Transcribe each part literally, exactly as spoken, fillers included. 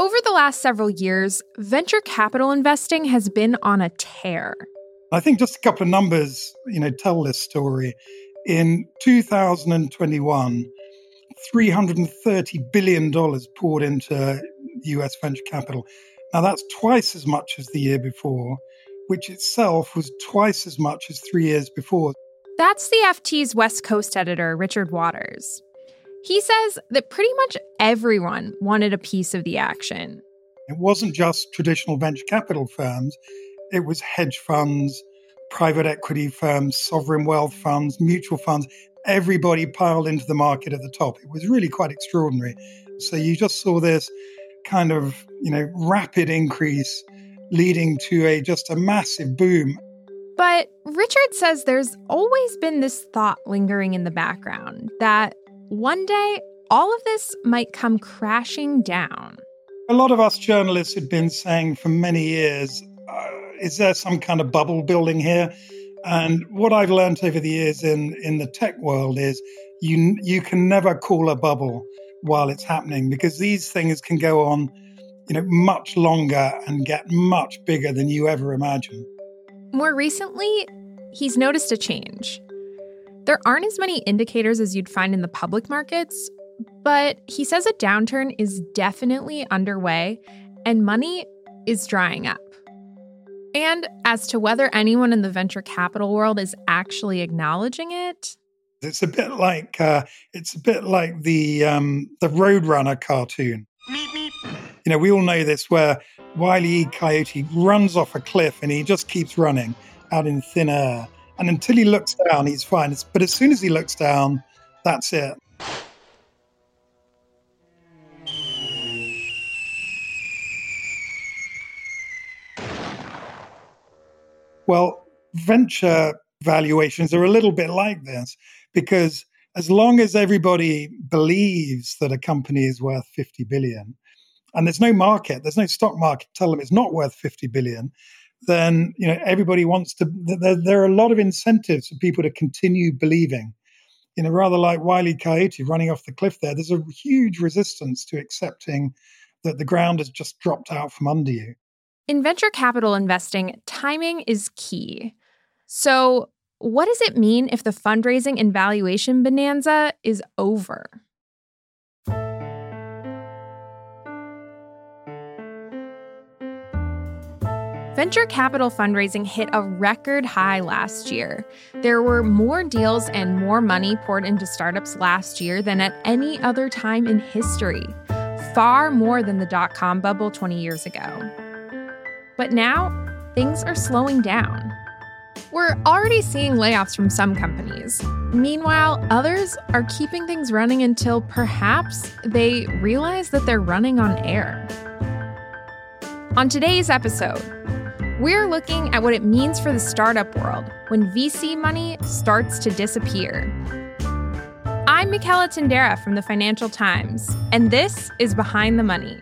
Over the last several years, venture capital investing has been on a tear. I think just a couple of numbers, you know, tell this story. In two thousand twenty-one, three hundred thirty billion dollars poured into U S venture capital. Now, that's twice as much as the year before, which itself was twice as much as three years before. That's the F T's West Coast editor, Richard Waters. He says that pretty much everyone wanted a piece of the action. It wasn't just traditional venture capital firms. It was hedge funds, private equity firms, sovereign wealth funds, mutual funds. Everybody piled into the market at the top. It was really quite extraordinary. So you just saw this kind of, you know, rapid increase leading to a just a massive boom. But Richard says there's always been this thought lingering in the background that one day all of this might come crashing down. A lot of us journalists had been saying for many years, uh, is there some kind of bubble building here? And what I've learned over the years in, in the tech world is you you can never call a bubble while it's happening, because these things can go on, you know, much longer and get much bigger than you ever imagined. More recently, he's noticed a change. There aren't as many indicators as you'd find in the public markets, but he says a downturn is definitely underway and money is drying up. And as to whether anyone in the venture capital world is actually acknowledging it, it's a bit like uh, it's a bit like the um, the Roadrunner cartoon. Meep, meep. You know, we all know this, where Wile E. Coyote runs off a cliff and he just keeps running out in thin air. And until he looks down, he's fine. It's, but as soon as he looks down, that's it. Well, venture valuations are a little bit like this, because as long as everybody believes that a company is worth fifty billion, and there's no market, there's no stock market to tell them it's not worth fifty billion, then, you know, everybody wants to, there, there are a lot of incentives for people to continue believing. You know, rather like Wile E. Coyote running off the cliff there, there's a huge resistance to accepting that the ground has just dropped out from under you. In venture capital investing, timing is key. So what does it mean if the fundraising and valuation bonanza is over? Venture capital fundraising hit a record high last year. There were more deals and more money poured into startups last year than at any other time in history, far more than the dot-com bubble twenty years ago. But now, things are slowing down. We're already seeing layoffs from some companies. Meanwhile, others are keeping things running until perhaps they realize that they're running on air. On today's episode, we're looking at what it means for the startup world when V C money starts to disappear. I'm Michaela Tindera from the Financial Times, and this is Behind the Money.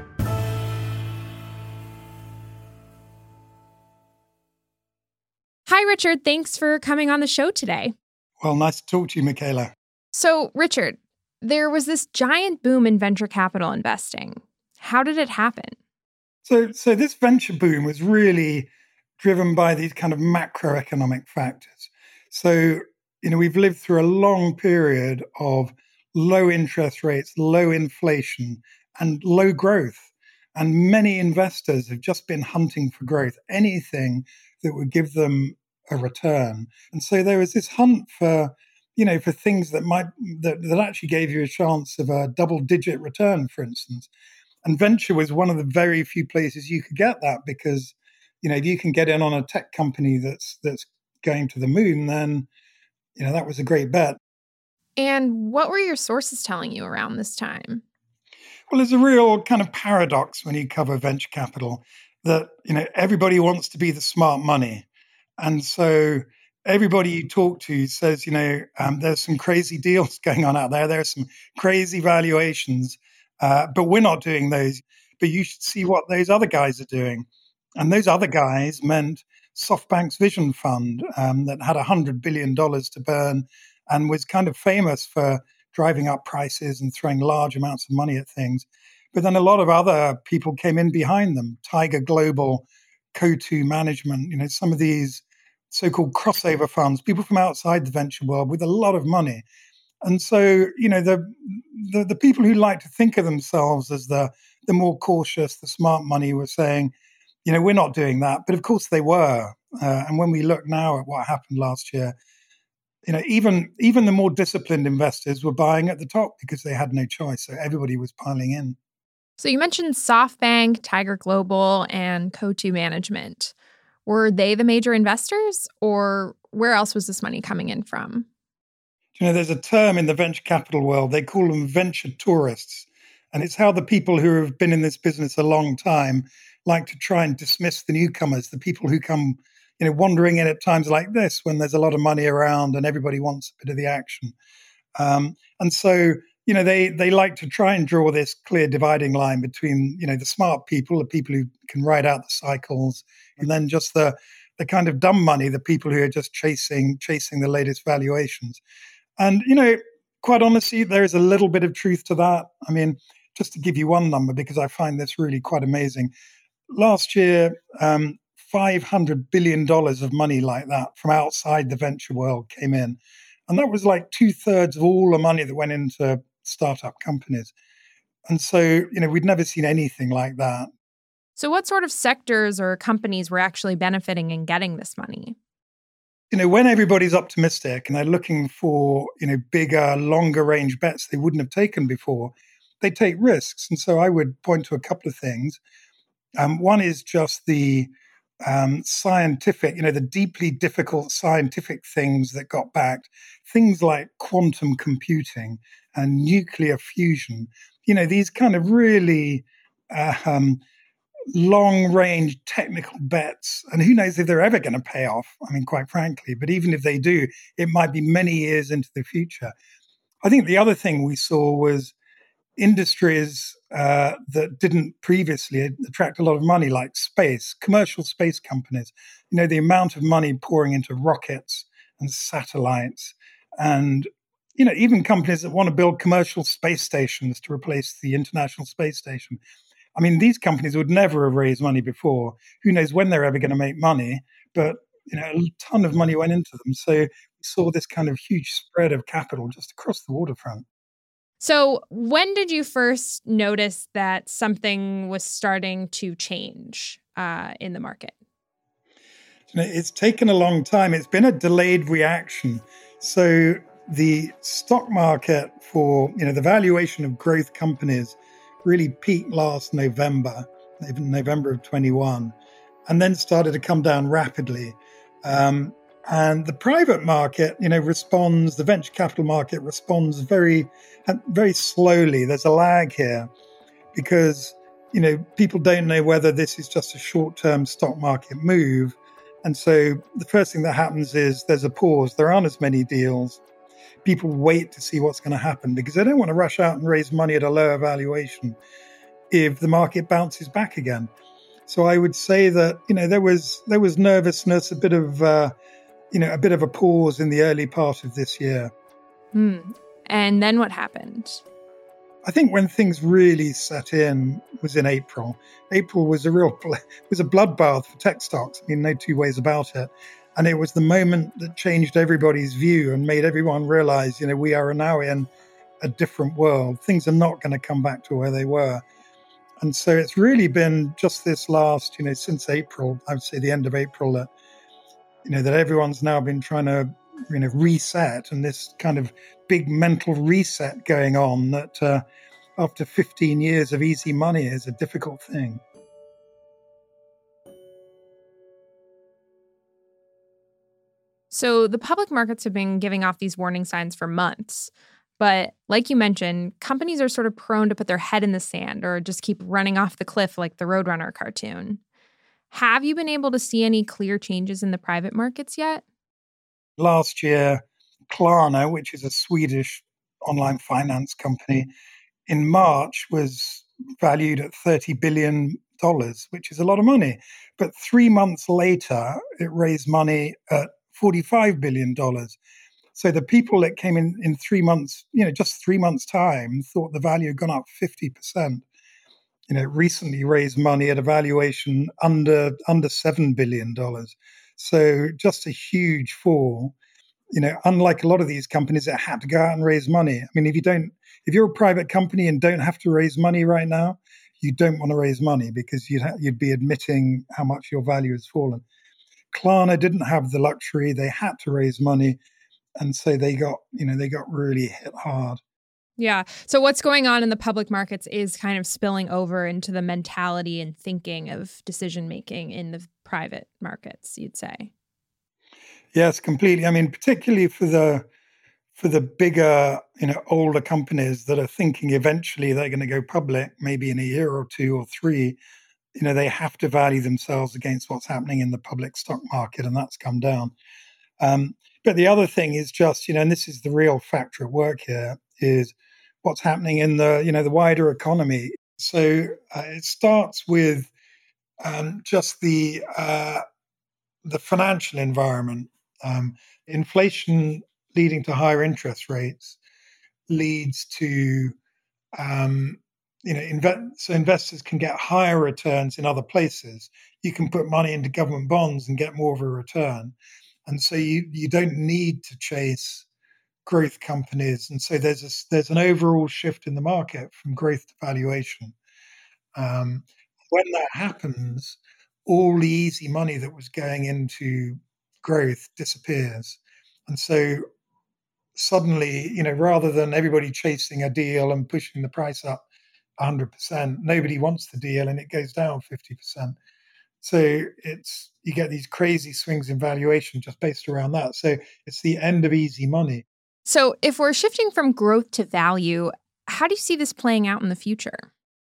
Hi, Richard. Thanks for coming on the show today. Well, nice to talk to you, Michaela. So, Richard, there was this giant boom in venture capital investing. How did it happen? So, so this venture boom was really driven by these kind of macroeconomic factors. So, you know, we've lived through a long period of low interest rates, low inflation, and low growth. And many investors have just been hunting for growth, anything that would give them a return. And so there was this hunt for, you know, for things that might that, that actually gave you a chance of a double-digit return, for instance. And venture was one of the very few places you could get that, because, you know, if you can get in on a tech company that's that's going to the moon, then, you know, that was a great bet. And what were your sources telling you around this time? Well, there's a real kind of paradox when you cover venture capital that, you know, everybody wants to be the smart money. And so everybody you talk to says, you know, um, there's some crazy deals going on out there. There are some crazy valuations. Uh, but we're not doing those. But you should see what those other guys are doing. And those other guys meant SoftBank's Vision Fund um, that had one hundred billion dollars to burn and was kind of famous for driving up prices and throwing large amounts of money at things. But then a lot of other people came in behind them, Tiger Global, Coatue Management, you know, some of these so-called crossover funds, people from outside the venture world with a lot of money. And so, you know, the, the the people who like to think of themselves as the the more cautious, the smart money were saying, you know, we're not doing that. But of course they were. Uh, and when we look now at what happened last year, you know, even even the more disciplined investors were buying at the top because they had no choice. So everybody was piling in. So you mentioned SoftBank, Tiger Global, and Coatue Management. Were they the major investors, or where else was this money coming in from? You know, there's a term in the venture capital world, they call them venture tourists. And it's how the people who have been in this business a long time like to try and dismiss the newcomers, the people who come, you know, wandering in at times like this when there's a lot of money around and everybody wants a bit of the action. Um, and so, you know, they they like to try and draw this clear dividing line between, you know, the smart people, the people who can ride out the cycles, and then just the the kind of dumb money, the people who are just chasing chasing the latest valuations. And, you know, quite honestly, there is a little bit of truth to that. I mean, just to give you one number, because I find this really quite amazing. Last year, um, five hundred billion dollars of money like that from outside the venture world came in. And that was like two thirds of all the money that went into startup companies. And so, you know, we'd never seen anything like that. So what sort of sectors or companies were actually benefiting and getting this money? You know, when everybody's optimistic and they're looking for, you know, bigger, longer range bets they wouldn't have taken before, they take risks. And so I would point to a couple of things. Um, one is just the um, scientific, you know, the deeply difficult scientific things that got backed, things like quantum computing and nuclear fusion. You know, these kind of really uh, um, long-range technical bets, and who knows if they're ever going to pay off, I mean, quite frankly. But even if they do, it might be many years into the future. I think the other thing we saw was industries uh, that didn't previously attract a lot of money, like space, commercial space companies. You know, the amount of money pouring into rockets and satellites, and, you know, even companies that want to build commercial space stations to replace the International Space Station. I mean, these companies would never have raised money before. Who knows when they're ever going to make money? But, you know, a ton of money went into them. So we saw this kind of huge spread of capital just across the waterfront. So when did you first notice that something was starting to change uh, in the market? You know, it's taken a long time. It's been a delayed reaction. So the stock market for, you know, the valuation of growth companies really peaked last November, November of twenty-one, and then started to come down rapidly. Um, and the private market, you know, responds, the venture capital market responds very, very slowly. There's a lag here because, you know, people don't know whether this is just a short-term stock market move. And so the first thing that happens is there's a pause. There aren't as many deals. People wait to see what's going to happen because they don't want to rush out and raise money at a lower valuation if the market bounces back again. So I would say that, you know, there was there was nervousness, a bit of, uh, you know, a bit of a pause in the early part of this year. Hmm. And then what happened? I think when things really set in was in April. April was a real was a bloodbath for tech stocks. I mean, no two ways about it. And it was the moment that changed everybody's view and made everyone realize, you know, we are now in a different world. Things are not going to come back to where they were. And so it's really been just this last, you know, since April, I would say the end of April, that, you know, that everyone's now been trying to, you know, reset, and this kind of big mental reset going on that uh, after fifteen years of easy money is a difficult thing. So the public markets have been giving off these warning signs for months. But like you mentioned, companies are sort of prone to put their head in the sand or just keep running off the cliff like the Roadrunner cartoon. Have you been able to see any clear changes in the private markets yet? Last year, Klarna, which is a Swedish online finance company, in March was valued at thirty billion dollars, which is a lot of money. But three months later, it raised money at forty-five billion dollars. So the people that came in in three months, you know, just three months' time, thought the value had gone up fifty percent. you know, recently raised money at a valuation under under seven billion dollars. So just a huge fall. You know, unlike a lot of these companies that had to go out and raise money. I mean, if you don't, if you're a private company and don't have to raise money right now, you don't want to raise money because you'd ha- you'd be admitting how much your value has fallen. Klarna didn't have the luxury; they had to raise money, and so they got, you know, they got really hit hard. Yeah. So what's going on in the public markets is kind of spilling over into the mentality and thinking of decision making in the private markets, you'd say. Yes, completely. I mean, particularly for the for the bigger, you know, older companies that are thinking eventually they're going to go public, maybe in a year or two or three, you know, they have to value themselves against what's happening in the public stock market, and that's come down. Um, but the other thing is just, you know, and this is the real factor at work here, is what's happening in the, you know, the wider economy. So uh, it starts with um, just the uh, the financial environment. Um, inflation leading to higher interest rates leads to um, you know, inve- so investors can get higher returns in other places. You can put money into government bonds and get more of a return, and so you you don't need to chase growth companies. And so there's a, there's an overall shift in the market from growth to valuation. Um, when that happens, all the easy money that was going into growth disappears, and so suddenly, you know, rather than everybody chasing a deal and pushing the price up one hundred percent, nobody wants the deal and it goes down fifty percent. So it's, you get these crazy swings in valuation just based around that. So it's the end of easy money. So if we're shifting from growth to value, how do you see this playing out in the future?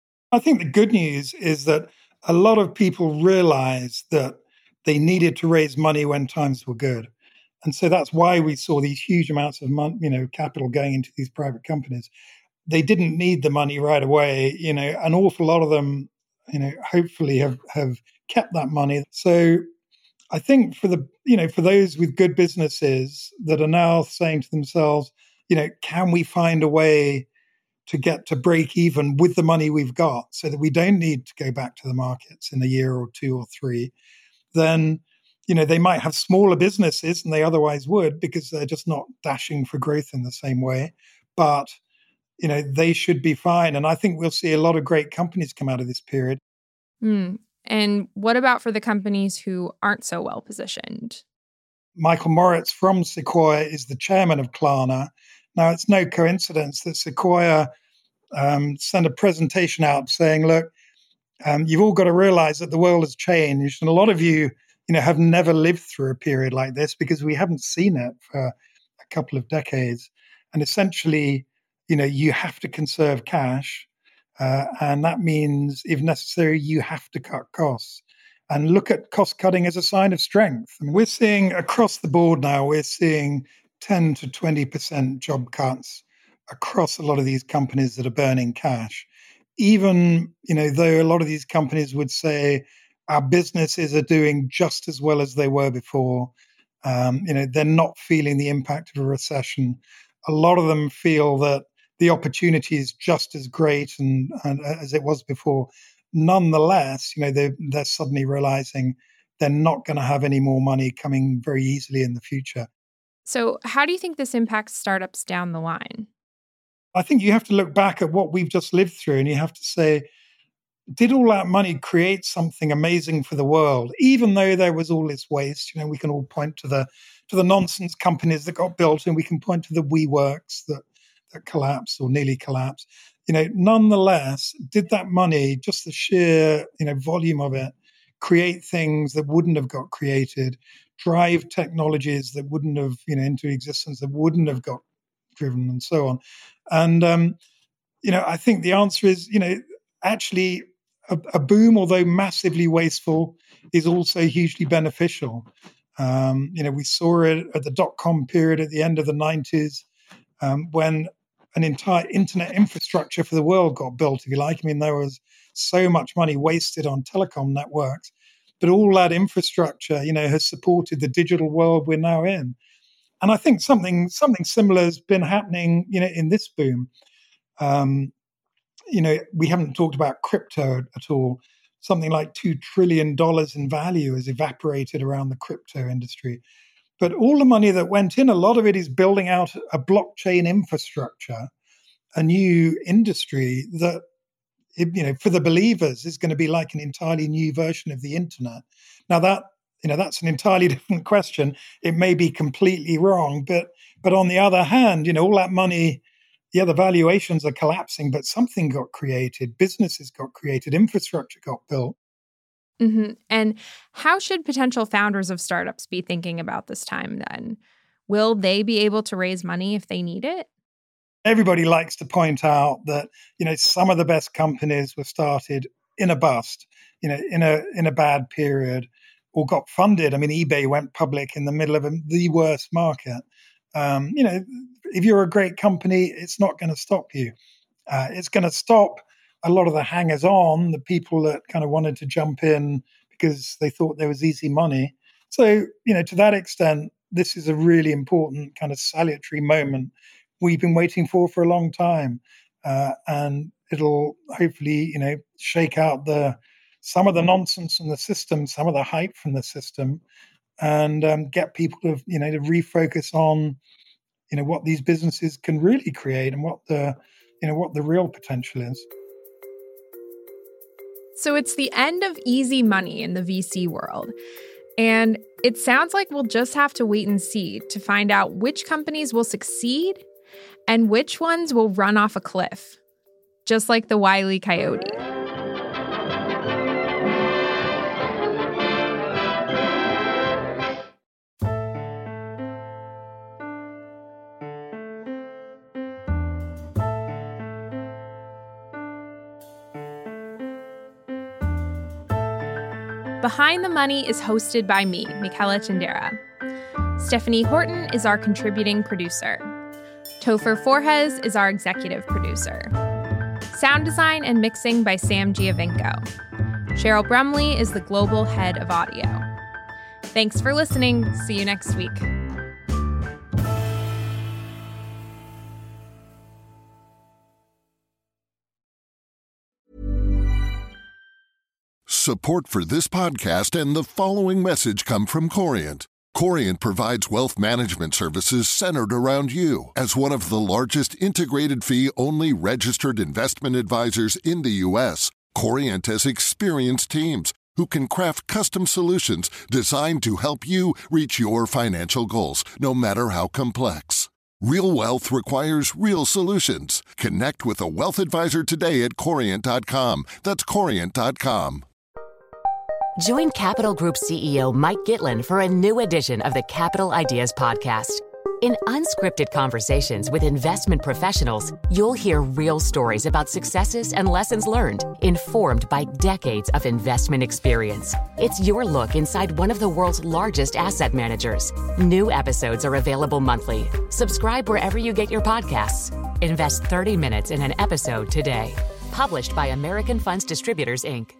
I think the good news is that a lot of people realize that they needed to raise money when times were good. And so that's why we saw these huge amounts of mon- you know, capital going into these private companies. They didn't need the money right away. You know, an awful lot of them, you know, hopefully have have kept that money. So I think for the, you know, for those with good businesses that are now saying to themselves, you know, can we find a way to get to break even with the money we've got so that we don't need to go back to the markets in a year or two or three, then, you know, they might have smaller businesses than they otherwise would because they're just not dashing for growth in the same way. But, you know, they should be fine. And I think we'll see a lot of great companies come out of this period. Mm. And what about for the companies who aren't so well positioned? Michael Moritz from Sequoia is the chairman of Klarna. Now, it's no coincidence that Sequoia um, sent a presentation out saying, look, um, you've all got to realize that the world has changed. And a lot of you, you know, have never lived through a period like this because we haven't seen it for a couple of decades. And essentially, you know, you have to conserve cash. Uh, and that means, if necessary, you have to cut costs and look at cost cutting as a sign of strength. And we're seeing across the board now, we're seeing ten to twenty percent job cuts across a lot of these companies that are burning cash. Even, you know, though a lot of these companies would say our businesses are doing just as well as they were before, um, you know, they're not feeling the impact of a recession. A lot of them feel that the opportunity is just as great and, and as it was before. Nonetheless, you know, they're, they're suddenly realizing they're not going to have any more money coming very easily in the future. So how do you think this impacts startups down the line? I think you have to look back at what we've just lived through and you have to say, did all that money create something amazing for the world, even though there was all this waste? You know, we can all point to the to the nonsense companies that got built, and we can point to the WeWorks that that collapsed or nearly collapsed. You know, nonetheless, did that money, just the sheer, you know, volume of it, create things that wouldn't have got created, drive technologies that wouldn't have, you know, into existence that wouldn't have got driven, and so on. And um, you know, I think the answer is, you know, actually a, a boom, although massively wasteful, is also hugely beneficial. Um, you know, we saw it at the dot-com period at the end of the nineties um, when an entire internet infrastructure for the world got built, if you like. I mean, there was so much money wasted on telecom networks, but all that infrastructure, you know, has supported the digital world we're now in. And I think something something similar has been happening, you know, in this boom. Um, you know, we haven't talked about crypto at all. Something like two trillion dollars in value has evaporated around the crypto industry. But all the money that went in, a lot of it is building out a blockchain infrastructure, a new industry that, you know, for the believers is going to be like an entirely new version of the internet. Now that, you know, that's an entirely different question. It may be completely wrong, but but on the other hand, you know, all that money, yeah, the valuations are collapsing, but something got created, businesses got created, infrastructure got built. Mm-hmm. And how should potential founders of startups be thinking about this time then? Will they be able to raise money if they need it? Everybody likes to point out that, you know, some of the best companies were started in a bust, you know, in a in a bad period, or got funded. I mean, eBay went public in the middle of a, the worst market. Um, you know, if you're a great company, it's not going to stop you. Uh, it's going to stop a lot of the hangers-on, the people that kind of wanted to jump in because they thought there was easy money. So, you know, to that extent, this is a really important kind of salutary moment we've been waiting for for a long time. Uh, and it'll hopefully, you know, shake out the some of the nonsense in the system, some of the hype from the system, and um, get people to, you know, to refocus on, you know, what these businesses can really create and what the, you know, what the real potential is. So it's the end of easy money in the V C world. And it sounds like we'll just have to wait and see to find out which companies will succeed and which ones will run off a cliff, just like the Wile E. Coyote. Behind the Money is hosted by me, Michela Tindera. Stephanie Horton is our contributing producer. Topher Forhes is our executive producer. Sound design and mixing by Sam Giovinco. Cheryl Brumley is the global head of audio. Thanks for listening. See you next week. Support for this podcast and the following message come from Corient. Corient provides wealth management services centered around you. As one of the largest integrated fee-only registered investment advisors in the U S, Corient has experienced teams who can craft custom solutions designed to help you reach your financial goals, no matter how complex. Real wealth requires real solutions. Connect with a wealth advisor today at corient dot com. That's corient dot com. Join Capital Group C E O Mike Gitlin for a new edition of the Capital Ideas Podcast. In unscripted conversations with investment professionals, you'll hear real stories about successes and lessons learned, informed by decades of investment experience. It's your look inside one of the world's largest asset managers. New episodes are available monthly. Subscribe wherever you get your podcasts. Invest thirty minutes in an episode today. Published by American Funds Distributors, Incorporated